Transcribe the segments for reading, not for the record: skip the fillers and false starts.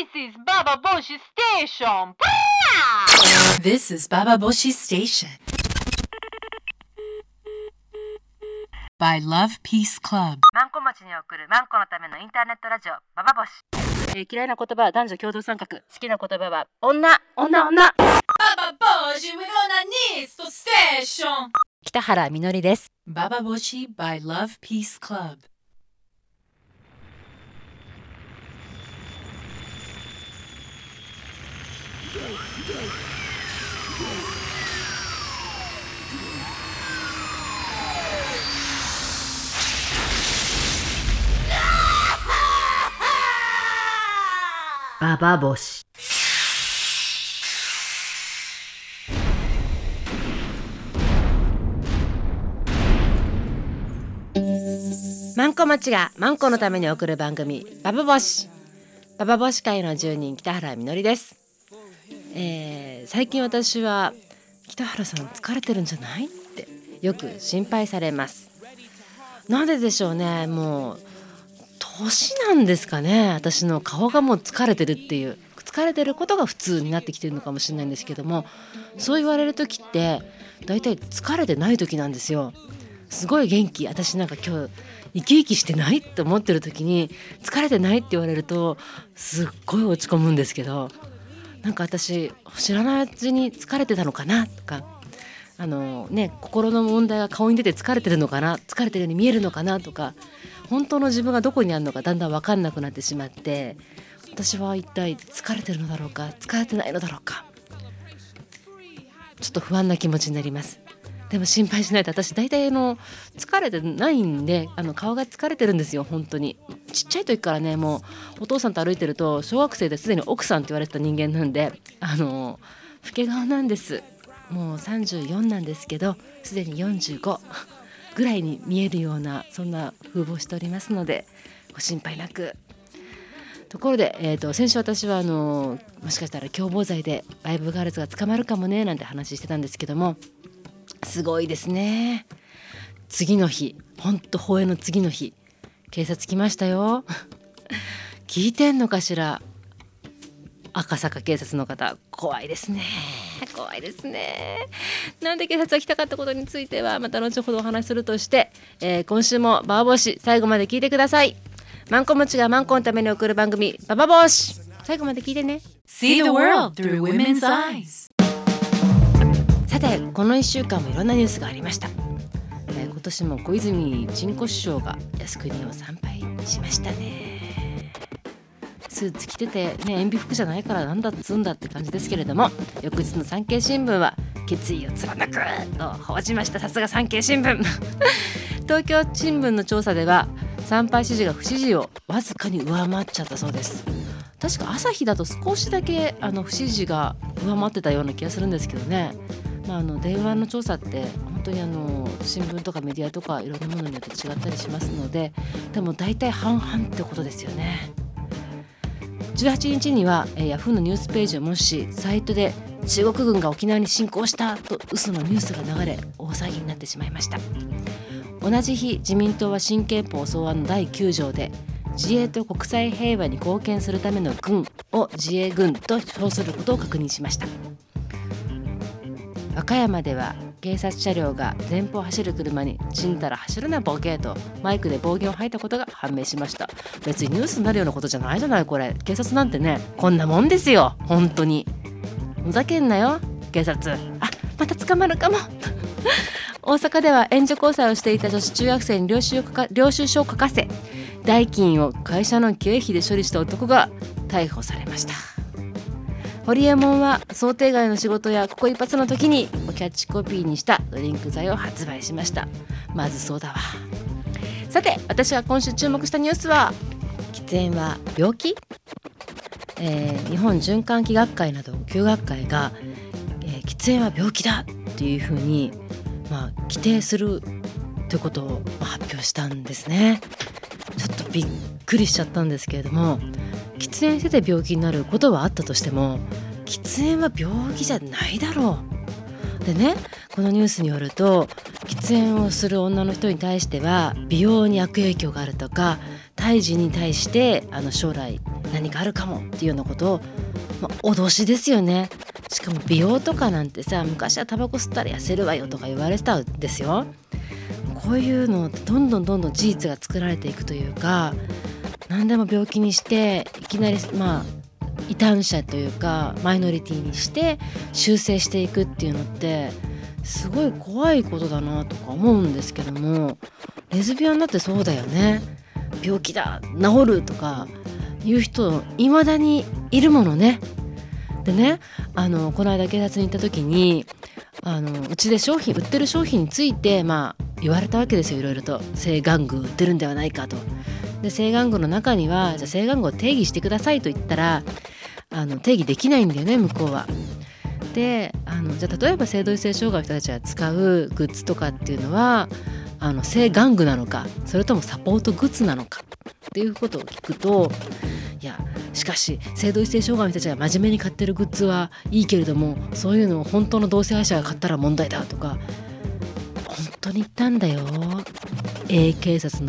is Baba Boshi Station. This is Baba Boshi Station by Love Peace Club。 マンコ町に送るマンコのためのインターネットラジオババボシ。嫌いな言葉は男女共同参画。好きな言葉は女。 Baba Boshi with Onanis Station。 北原みのりです。 Baba Boshi by Love Peace Club。 ババボシ。マンコ町がマンコのために送る番組ババボシ。ババボシ会の住人北原みのりです。最近私は北原さん疲れてるんじゃないってよく心配されます。なんででしょうね。もう年なんですかね。私の顔がもう疲れてるっていう、疲れてることが普通になってきてるのかもしれないんですけども、そう言われる時ってだいたい疲れてない時なんですよ。すごい元気、私なんか今日生き生きしてないって思ってる時に疲れてないって言われるとすっごい落ち込むんですけど、なんか私知らないうちに疲れてたのかなとか、心の問題が顔に出て疲れてるのかな、疲れてるように見えるのかなとか、本当の自分がどこにあるのかだんだん分かんなくなってしまって、私は一体疲れてるのだろうか疲れてないのだろうか、ちょっと不安な気持ちになります。でも心配しないと、私大体疲れてないんで、顔が疲れてるんですよ。本当にちっちゃい時からね、もうお父さんと歩いてると小学生ですでに奥さんって言われてた人間なんで、老け顔なんです。もう34なんですけど、すでに45ぐらいに見えるような、そんな風貌しておりますのでご心配なく。ところで、先週私はもしかしたら共謀罪でライブガールズが捕まるかもねなんて話してたんですけども、すごいですね。次の日、ほんと放映の次の日、警察来ましたよ聞いてんのかしら、赤坂警察の方。怖いですね、怖いですね。なんで警察が来たかったことについてはまた後ほどお話しするとして、今週もババボシ最後まで聞いてください。マンコムチがマンコのために送る番組ババボシ、最後まで聞いてね。 See the world through women's eyes。 さて、この1週間もいろんなニュースがありました。今年も小泉陳子師匠が靖国を参拝しましたね。スーツ着ててね、塩ビ服じゃないからなんだっつんだって感じですけれども、翌日の産経新聞は決意を貫くと報じました。さすが産経新聞東京新聞の調査では参拝支持が不支持をわずかに上回っちゃったそうです。確か朝日だと少しだけ不支持が上回ってたような気がするんですけどね。電話の調査って本当に新聞とかメディアとかいろんなものによって違ったりしますので、でも大体半々ってことですよね。18日にはヤフーのニュースページを模し、サイトで中国軍が沖縄に侵攻したと嘘のニュースが流れ、大騒ぎになってしまいました。同じ日、自民党は新憲法草案の第9条で自衛と国際平和に貢献するための軍を自衛軍と称することを確認しました。和歌山では警察車両が前方を走る車に死んだら走るなボケとマイクで暴言を吐いたことが判明しました。別にニュースになるようなことじゃないじゃない、これ。警察なんてね、こんなもんですよ。本当にふざけんなよ警察。また捕まるかも大阪では援助交際をしていた女子中学生に領収書を書かせ、代金を会社の経費で処理した男が逮捕されました。ホリエモンは想定外の仕事やここ一発の時にキャッチコピーにしたドリンク剤を発売しました。まずそうだわ。さて、私が今週注目したニュースは、喫煙は病気、日本循環器学会など9学会が、喫煙は病気だっていうふうに、規定するということを発表したんですね。ちょっとびっくりしちゃったんですけれども、喫煙してて病気になることはあったとしても、喫煙は病気じゃないだろう。でね、このニュースによると、喫煙をする女の人に対しては美容に悪影響があるとか、 胎児に対して将来何かあるかもっていうようなことを、脅しですよね。しかも美容とかなんてさ、昔はタバコ吸ったら痩せるわよとか言われてたんですよ。こういうのどんどん事実が作られていくというか、何でも病気にしていきなり異端者というかマイノリティにして修正していくっていうのってすごい怖いことだなとか思うんですけども、レズビアンだってそうだよね。病気だ治るとかいう人いまだにいるものね。でね、この間警察に行った時にうちで売ってる商品について言われたわけですよ。いろいろと性玩具売ってるんではないかと。で性玩具の中にはじゃあ性玩具を定義してくださいと言ったら定義できないんだよね、向こうは。でじゃあ例えば性同一性障害の人たちが使うグッズとかっていうのは性玩具なのか、それともサポートグッズなのかっていうことを聞くと、いやしかし性同一性障害の人たちが真面目に買ってるグッズはいいけれども、そういうのを本当の同性愛者が買ったら問題だとか本当に言ったんだよ。A 警察の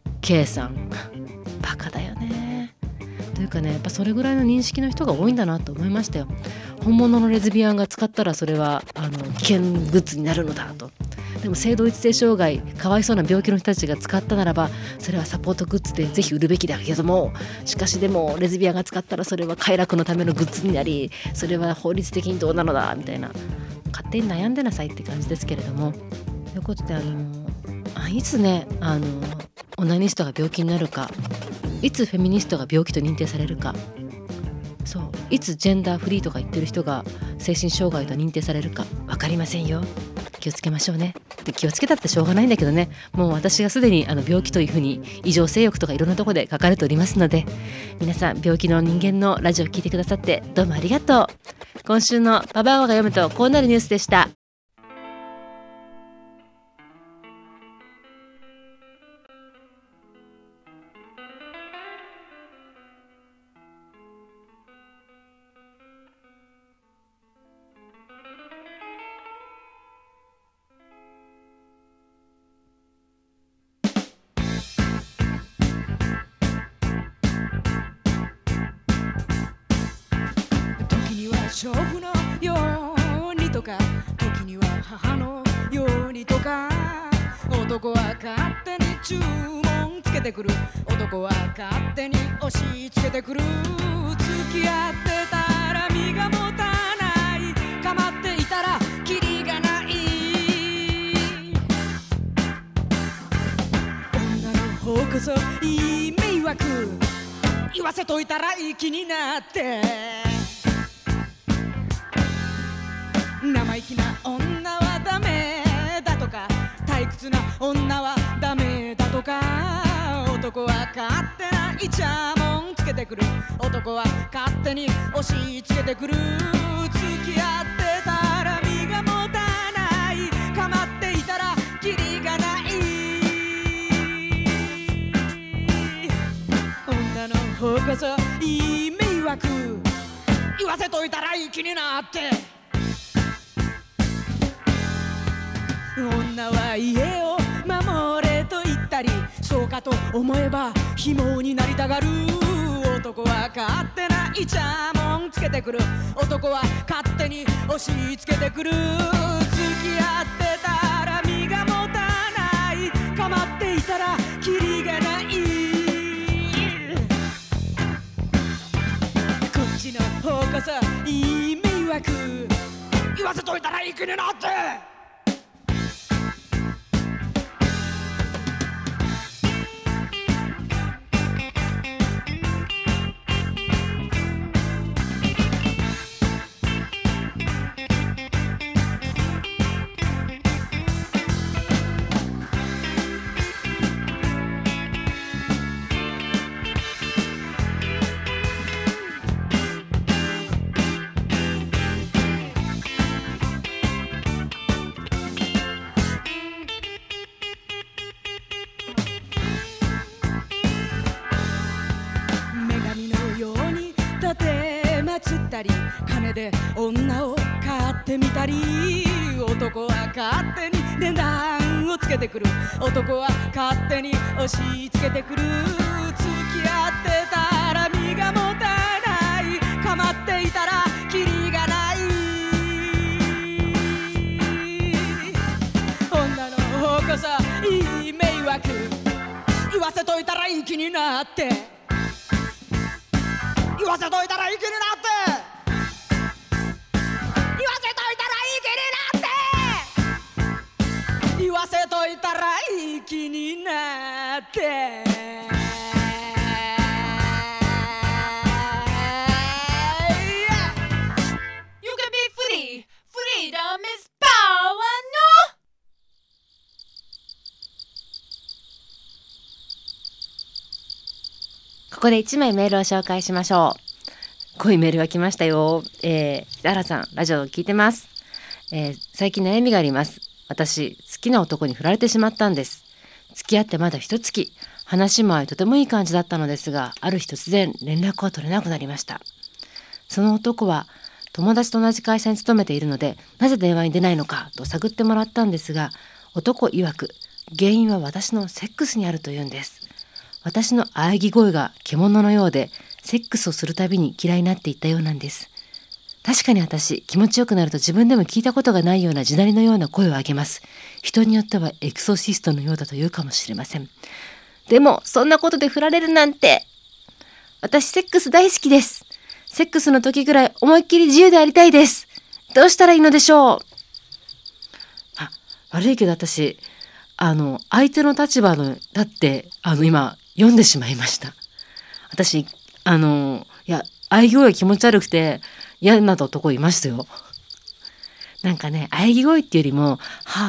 K さんバカだよね。というかね、やっぱそれぐらいの認識の人が多いんだなと思いましたよ。本物のレズビアンが使ったらそれは危険グッズになるのだと。でも性同一性障害かわいそうな病気の人たちが使ったならばそれはサポートグッズでぜひ売るべきだけども、しかしでもレズビアンが使ったらそれは快楽のためのグッズになり、それは法律的にどうなのだみたいな、勝手に悩んでなさいって感じですけれども。ということでいつねオナニストが病気になるか、いつフェミニストが病気と認定されるか、そういつジェンダーフリーとか言ってる人が精神障害と認定されるか分かりませんよ。気をつけましょうね。で気をつけたってしょうがないんだけどね、もう私がすでに病気というふうに異常性欲とかいろんなところで書かれておりますので、皆さん病気の人間のラジオを聞いてくださってどうもありがとう。今週のババアが読むとこうなるニュースでした。 娼婦のようにとか、時には母のようにとか、男は勝手に注文つけてくる、男は勝手に押し付けてくる。付き合ってたら身が持たない、構っていたらキリがない。女の方こそいい迷惑、言わせといたらいい気になって、生意気な女はダメだとか、退屈な女はダメだとか、男は勝手なイチャモンつけてくる、男は勝手に押し付けてくる。付き合ってたら身が持たない、構っていたらキリがない。女の方こそいい迷惑、言わせといたらいい気になって、女は家を守れと言ったり、そうかと思えば紐になりたがる。男は勝手なイチャモンつけてくる、男は勝手に押し付けてくる。付き合ってたら身が持たない、構っていたらキリがない。こっちの方こそいい迷惑、言わせといたらいい気になって。金で女を買ってみたり、男は勝手に値段をつつけてくる。男は勝手に押し付けてくる。付き合ってたら身がもたない、構っていたらキリがない。女の方こそいい迷惑、言わせといたらいい気になって、言わせといたらいい気になって、言わせといたらいい気になって、言わせといたらいい気になって。 You can be free. Freedom is power, no? ここで1枚メールを紹介しましょう。こういうメールが来ましたよ。北原さん、ラジオを聞いてます。最近悩みがあります。私、好きな男に振られてしまったんです。付き合ってまだ1月、話も合いとてもいい感じだったのですが、ある日突然連絡が取れなくなりました。その男は友達と同じ会社に勤めているので、なぜ電話に出ないのかと探ってもらったんですが、男曰く原因は私のセックスにあるというんです。私の喘ぎ声が獣のようで、セックスをするたびに嫌いになっていったようなんです。確かに私、気持ちよくなると自分でも聞いたことがないような地鳴りのような声を上げます。人によってはエクソシストのようだと言うかもしれません。でも、そんなことで振られるなんて。私、セックス大好きです。セックスの時ぐらい思いっきり自由でありたいです。どうしたらいいのでしょう。悪いけど私、相手の立場の、だって、今、読んでしまいました。私、喘ぎ声が気持ち悪くて嫌な男いましたよ。なんかね、喘ぎ声っていうよりも、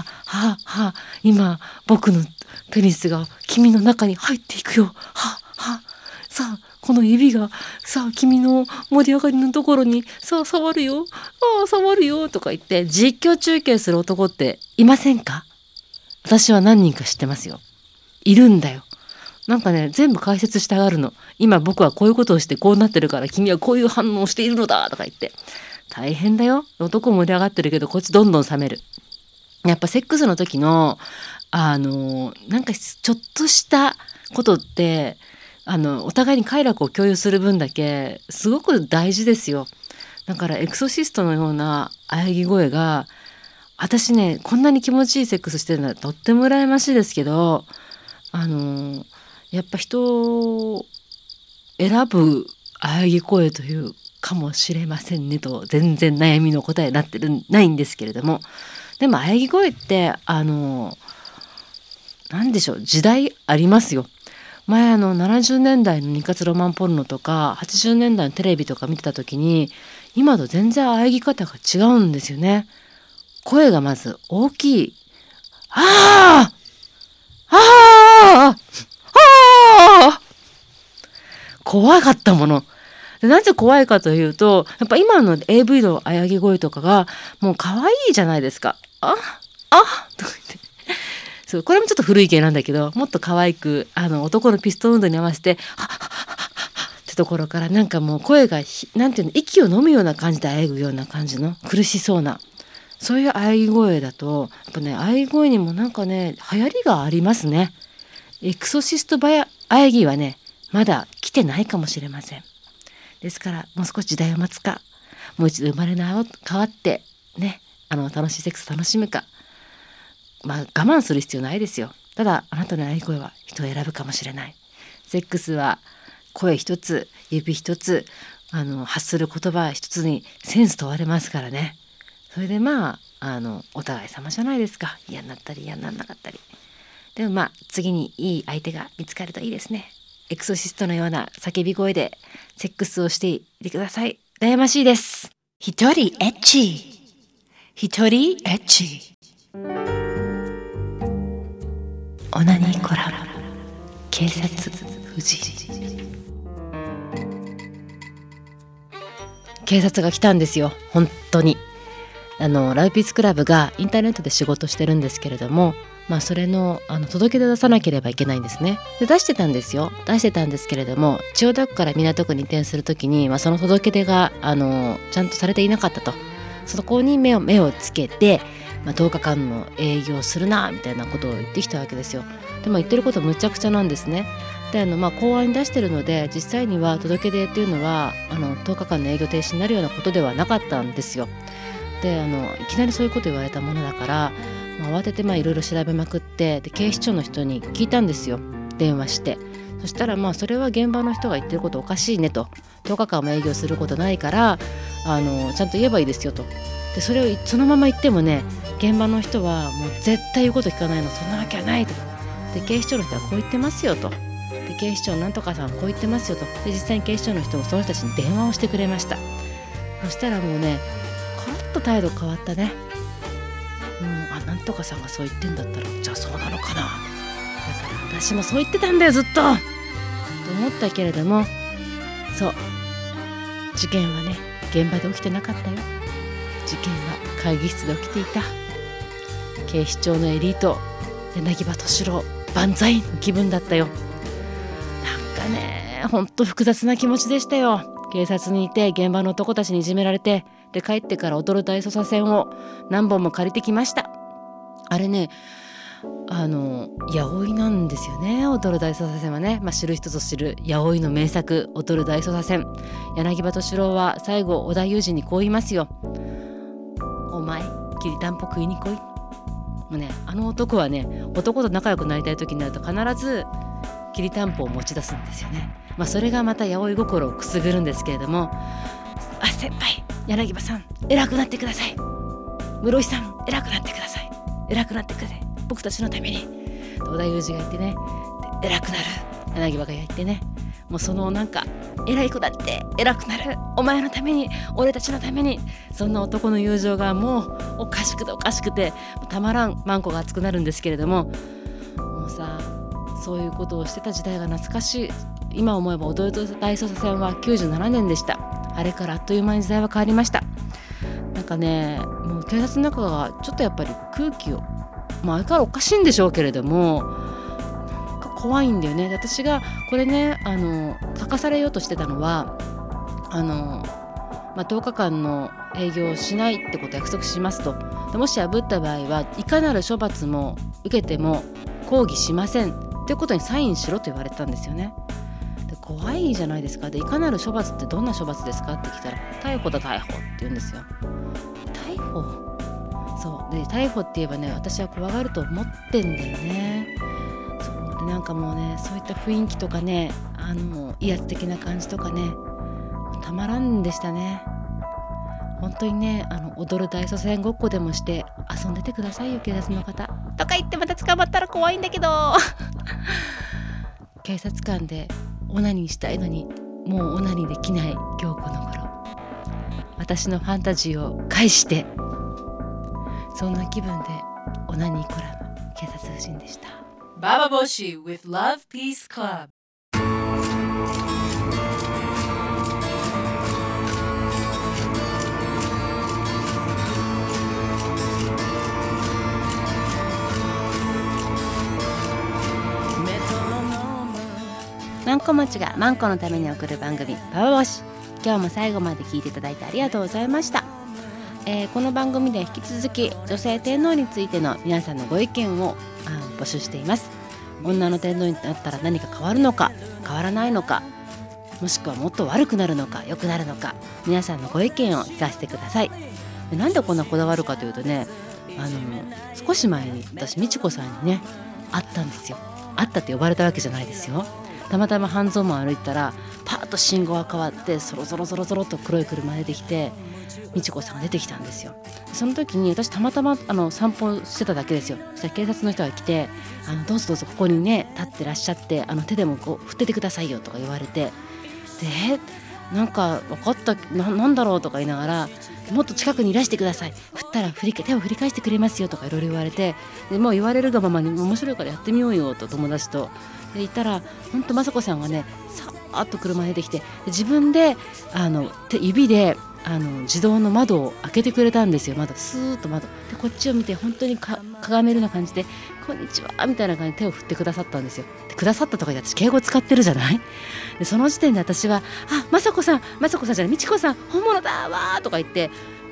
今、僕のペニスが君の中に入っていくよ。さあ、この指が、さあ、君の盛り上がりのところに、さあ、触るよ。触るよ。とか言って、実況中継する男っていませんか？私は何人か知ってますよ。いるんだよ。なんかね、全部解説してあがるの。今僕はこういうことをしてこうなってるから君はこういう反応をしているのだとか言って。大変だよ。男盛り上がってるけどこっちどんどん冷める。やっぱセックスの時の、なんかちょっとしたことって、お互いに快楽を共有する分だけすごく大事ですよ。だからエクソシストのような喘ぎ声が、私ね、こんなに気持ちいいセックスしてるのはとっても羨ましいですけど、やっぱ人を選ぶ喘ぎ声というかもしれませんねと、全然悩みの答えになってないんですけれども、でも喘ぎ声ってなんでしょう、時代ありますよ。前70年代の日活ロマンポルノとか80年代のテレビとか見てた時に、今と全然喘ぎ方が違うんですよね。声がまず大きい。怖かったもの。なぜ怖いかというと、やっぱ今の AV の喘ぎ声とかがもう可愛いじゃないですか。とか言って。そう、これもちょっと古い系なんだけど、もっと可愛く、男のピストン運動に合わせて、ってところから、なんかもう声が、なんていうの、息を飲むような感じで喘ぐような感じの苦しそうな、そういう喘ぎ声だと、やっぱね、喘ぎ声にもなんかね、流行りがありますね。エクソシスト喘ぎはね、まだ来てないかもしれません。ですから、もう少し時代を待つか、もう一度生まれ変わってね、楽しいセックス楽しむか、我慢する必要ないですよ。ただあなたの喘ぎ声は人を選ぶかもしれない。セックスは声一つ、指一つ、発する言葉一つにセンス問われますからね。それでお互い様じゃないですか。嫌になったり嫌にならなかったり。でも次にいい相手が見つかるといいですね。エクソシストのような叫び声でセックスをしていてください。羨ましいです。 一人エッチ。一人エッチ。オナニーコラボ。警察富士。 警察が来たんですよ。本当に。ラウピースクラブがインターネットで仕事してるんですけれども、それの届け出出さなければいけないんですね。で出してたんですけれども、千代田区から港区に移転するときに、その届け出がちゃんとされていなかったと。そこに目をつけて、 10日間の営業するなみたいなことを言ってきたわけですよ。でも言ってることむちゃくちゃなんですね。で公安に出してるので実際には届け出っていうのは10日間の営業停止になるようなことではなかったんですよ。でいきなりそういうこと言われたものだから、慌てていろいろ調べまくって、で警視庁の人に聞いたんですよ、電話して。そしたらそれは現場の人が言ってることおかしいねと、10日間も営業することないからちゃんと言えばいいですよと。でそれをそのまま言ってもね、現場の人はもう絶対言うこと聞かないの、そんなわけはないと。で警視庁の人はこう言ってますよと。で警視庁なんとかさんこう言ってますよと。で実際に警視庁の人もその人たちに電話をしてくれました。そしたらもうね、コロッと態度変わったね。なんとかさんがそう言ってんだったらじゃあそうなのかな、だから私もそう言ってたんだよずっとと思ったけれども、そう事件はね現場で起きてなかったよ。事件は会議室で起きていた。警視庁のエリート柳葉敏郎万歳の気分だったよ。なんかねほんと複雑な気持ちでしたよ。警察にいて現場の男たちにいじめられて、で帰ってから踊る大捜査線を何本も借りてきました。あれね八百なんですよね、踊る大捜査線はね。知る人ぞ知る八百の名作踊る大捜査線。柳葉敏郎は最後織田裕二にこう言いますよ。お前きりたんぽ食いに来い。もうね、男はね男と仲良くなりたい時になると必ずきりたんぽを持ち出すんですよね。それがまた八百心をくすぐるんですけれども、先輩柳葉さん偉くなってください、室井さん偉くなってください、偉くなってください、僕たちのために。織田裕二が言ってね、偉くなる柳葉が言ってね、もうその偉い子だって偉くなる、お前のために俺たちのために、そんな男の友情がもうおかしくてたまらんマンコが熱くなるんですけれども、もうさそういうことをしてた時代が懐かしい。今思えば踊る大捜査線は97年でした。あれからあっという間に時代は変わりました。もう警察の中がちょっとやっぱり空気をあれからおかしいんでしょうけれども、怖いんだよね。私がこれね書かされようとしてたのは10日間の営業をしないってことを約束しますと。でもし破った場合はいかなる処罰も受けても抗議しませんっていうことにサインしろと言われたんですよね。で怖いじゃないですか。でいかなる処罰ってどんな処罰ですかって聞いたら、逮捕だ逮捕って言うんですよ。逮捕、そうで逮捕って言えばね、私は怖がると思ってんだよね。そうでもうね、そういった雰囲気とかね、威圧的な感じとかね、たまらんでしたね。本当にね、踊る大捜査線ごっこでもして遊んでてくださいよ、警察の方とか言ってまた捕まったら怖いんだけど警察官でオナニーしたいのにもうオナニーできない今日この頃、私のファンタジーを介してそんな気分でオナニーコラム警察夫人でした。 Baba Boshi with Love Peace Club。 マンコもちがマンコのために送る番組ババボシ。今日も最後まで聞いていただいてありがとうございました。この番組で引き続き女性天皇についての皆さんのご意見を募集しています。女の天皇になったら何か変わるのか変わらないのか、もしくはもっと悪くなるのか良くなるのか、皆さんのご意見を聞かせてください。でなんでこんなこだわるかというとね、少し前に私みちこさんにね会ったんですよ。会ったって呼ばれたわけじゃないですよ。たまたま半蔵門歩いたらパーッと信号が変わって、そろそろと黒い車出てきて、みちこさんが出てきたんですよ。その時に私たまたま散歩してただけですよ。そしたら警察の人が来て、どうぞここにね立ってらっしゃって、手でもこう振っててくださいよとか言われて、でなんか分かった、なんだろうとか言いながら、もっと近くにいらしてください、振ったら手を振り返してくれますよとかいろいろ言われて、でもう言われるがままに面白いからやってみようよと友達とで言ったら、ほんと雅子さんがねさーっと車に出てきて、自分で指で自動の窓を開けてくれたんですよ。スーッと窓でこっちを見て、本当にかがめるような感じでこんにちはみたいな感じで手を振ってくださったんですよ。でくださったとか言って私敬語使ってるじゃない。でその時点で私は雅子さんじゃないみちこさん本物だわーとか言って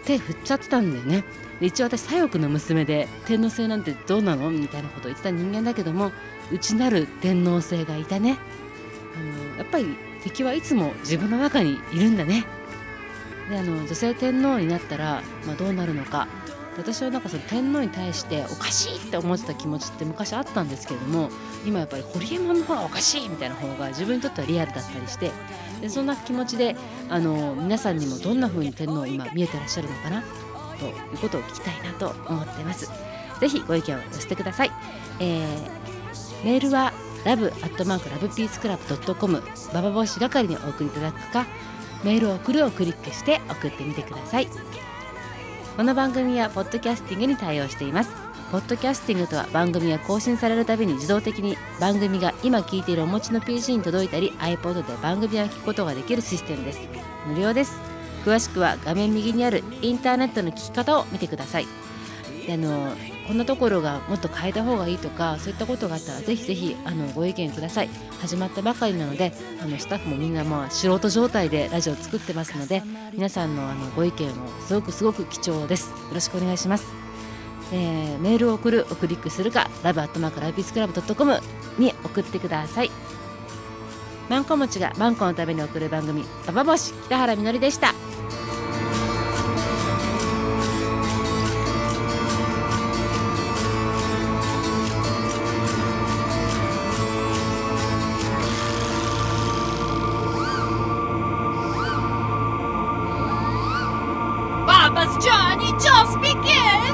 手振っちゃってたんだよね。で一応私左翼の娘で天皇制なんてどうなのみたいなことを言ってた人間だけども、内なる天皇制がいたね。やっぱり敵はいつも自分の中にいるんだね。で女性天皇になったら、どうなるのか。私はなんかその天皇に対しておかしいって思ってた気持ちって昔あったんですけれども、今やっぱりホリエモンの方がおかしいみたいな方が自分にとってはリアルだったりして、でそんな気持ちで皆さんにもどんな風に天皇を今見えてらっしゃるのかなということを聞きたいなと思っています。ぜひご意見を寄せてください。メールはlove@lovepeaceclub.com ババ帽子係にお送りいただくか、メールを送るをクリックして送ってみてください。この番組はポッドキャスティングに対応しています。ポッドキャスティングとは番組が更新されるたびに自動的に番組が今聞いているお持ちの PC に届いたり iPod で番組を聞くことができるシステムです。無料です。詳しくは画面右にあるインターネットの聞き方を見てください。でこんなところがもっと変えた方がいいとか、そういったことがあったらぜひぜひご意見ください。始まったばかりなのでスタッフもみんな素人状態でラジオを作ってますので、皆さんのご意見もすごく貴重です。よろしくお願いします。メールを送るをクリックするか love@lovepeaceclub.com に送ってください。マンコ持ちがマンコのために送る番組、ババボシ北原みのりでした。 Papa's journey just began.